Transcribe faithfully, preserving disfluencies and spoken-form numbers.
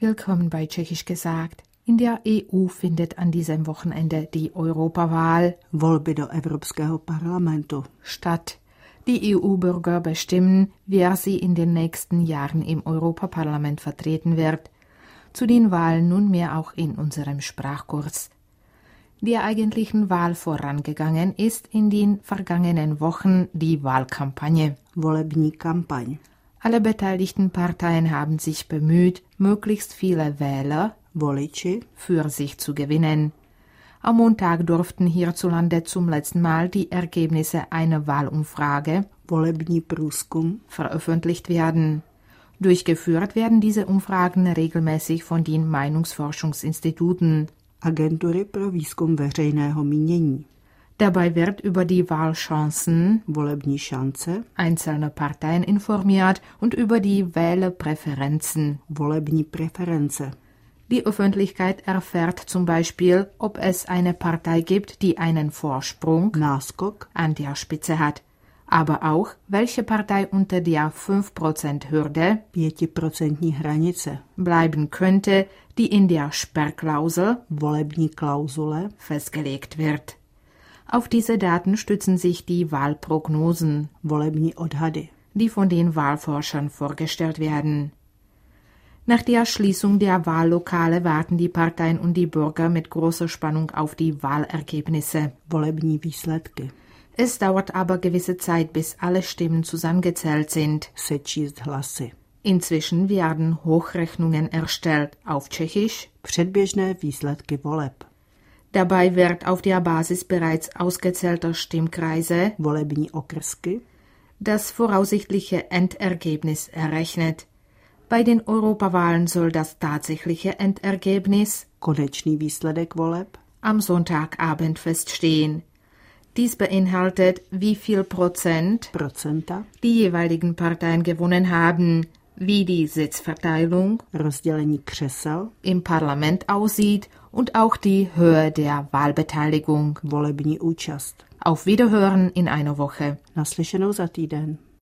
Willkommen bei Tschechisch gesagt. In der E U findet an diesem Wochenende die Europawahl Volby do Evropského parlamentu statt. Die E U-Bürger bestimmen, wer sie in den nächsten Jahren im Europaparlament vertreten wird. Zu den Wahlen nunmehr auch in unserem Sprachkurs. Der eigentlichen Wahl vorangegangen ist in den vergangenen Wochen die Wahlkampagne. Volební kampaň. Alle beteiligten Parteien haben sich bemüht, möglichst viele Wähler Voliči für sich zu gewinnen. Am Montag durften hierzulande zum letzten Mal die Ergebnisse einer Wahlumfrage volební průzkum veröffentlicht werden. Durchgeführt werden diese Umfragen regelmäßig von den Meinungsforschungsinstituten. Agentury pro výzkum veřejného mínění. Dabei wird über die Wahlchancen Volební šance einzelner Parteien informiert und über die Wählerpräferenzen. Volební preference. Die Öffentlichkeit erfährt zum Beispiel, ob es eine Partei gibt, die einen Vorsprung Náskok an der Spitze hat, aber auch, welche Partei unter der fünf Prozent Hürde pětiprocentní hranice. bleiben könnte, die in der Sperrklausel Volební klauzule festgelegt wird. Auf diese Daten stützen sich die Wahlprognosen, volební odhady, die von den Wahlforschern vorgestellt werden. Nach der Schließung der Wahllokale warten die Parteien und die Bürger mit großer Spannung auf die Wahlergebnisse. volební výsledky. Es dauert aber gewisse Zeit, bis alle Stimmen zusammengezählt sind. Sečíst hlasy. Inzwischen werden Hochrechnungen erstellt auf Tschechisch. Předběžné výsledky voleb. Dabei wird auf der Basis bereits ausgezählter Stimmkreise Volební okrsky. das voraussichtliche Endergebnis errechnet. Bei den Europawahlen soll das tatsächliche Endergebnis Konečný výsledek voleb am Sonntagabend feststehen. Dies beinhaltet, wie viel Prozent procenta, die jeweiligen Parteien gewonnen haben, wie die Sitzverteilung rozdělení křesel, im Parlament aussieht und auch die Höhe der Wahlbeteiligung. volební účast. Auf Wiederhören in einer Woche. Naslyšenou za týden.